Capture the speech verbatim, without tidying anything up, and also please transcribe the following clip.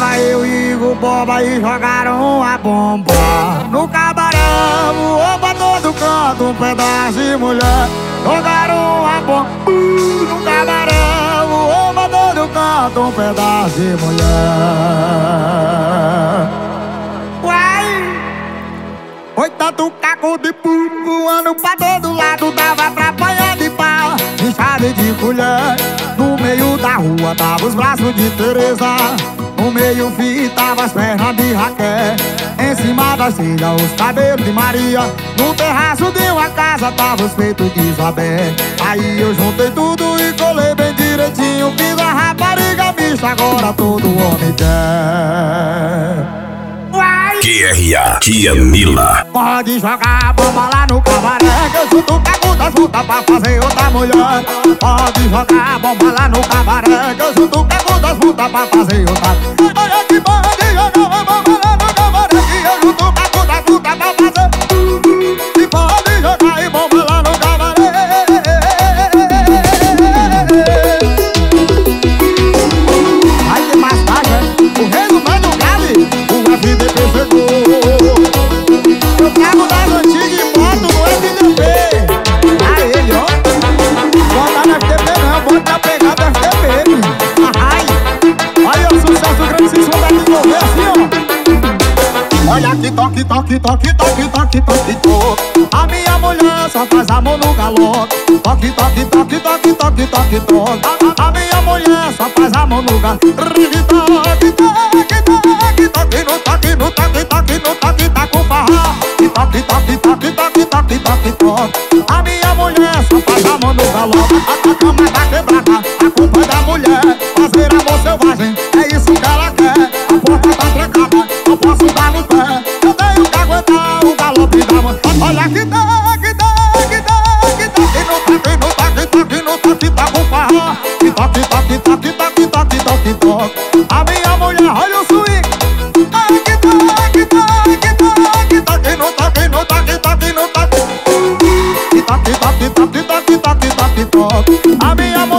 Tava eu e o Boba e jogaram a bomba no cabarão, o oba todo canto, um pedaço de mulher. Jogaram a bomba uh, no cabarão, o oba todo canto, um pedaço de mulher. Uai! Foi tanto caco de pulo voando pra todo lado, dava pra apanhar de pau, enxada de colher. No meio da rua tava os braços de Teresa, no meio fio tava as pernas de Raquel, em cima da telha os cabelos de Maria, no terraço de uma casa tava os peitos de Isabel. Aí eu juntei tudo e colei bem direitinho, fiz a rapariga mista, agora todo homem quer. Q R A, Tia Mila. Pode jogar a bomba lá no cabaré, que eu junto o caco das putas pra fazer outra mulher. Pode jogar a bomba lá no cabaré, que eu junto o caco das putas pra fazer outra. Olha que pode jogar a bomba lá no cabaré, que eu junto o caco das putas pra fazer. E pode jogar a bomba lá no cabaré. Aí tem mais tarde, o resumo do Gabi, o F D P chegou. Eu pego das antigas e boto no F D P. A ele, ó. Bota no F D P não, bota na pegada F D P. Ai, olha o sucesso grande, se som vai desenvolver assim, ó. Olha que toque, toque, toque, toque, toque, toque, toque. A minha mulher só faz amor no galope. Toque, toque, toque, toque, toque, toque, toque. A, a minha mulher só faz amor no galope. Toque, toque, toque, toque, toque, no toque, no toque, toque, no toque, tá com farra. Toque, toque, toque, toque, toque, toque, toque. A minha mulher só faz amor no galope. A cama tá quebrada, a culpa é da mulher. Fazer amor selvagem, é isso que ela quer. A porta tá trancada, não posso dar no pé. Eu tenho que aguentar o galope da mulher. Olha que toque, toque, toque, toque, no toque, no toque, toque, no toque, tá com farra. Toque, toque, toque, toque, toque, toque, toque. A minha mulher, olha o swing. Toque, toque, toque, toque, toque, no toque, no toque, toque, no toque. Toque, toque, toque, toque, toque, toque, toque. A minha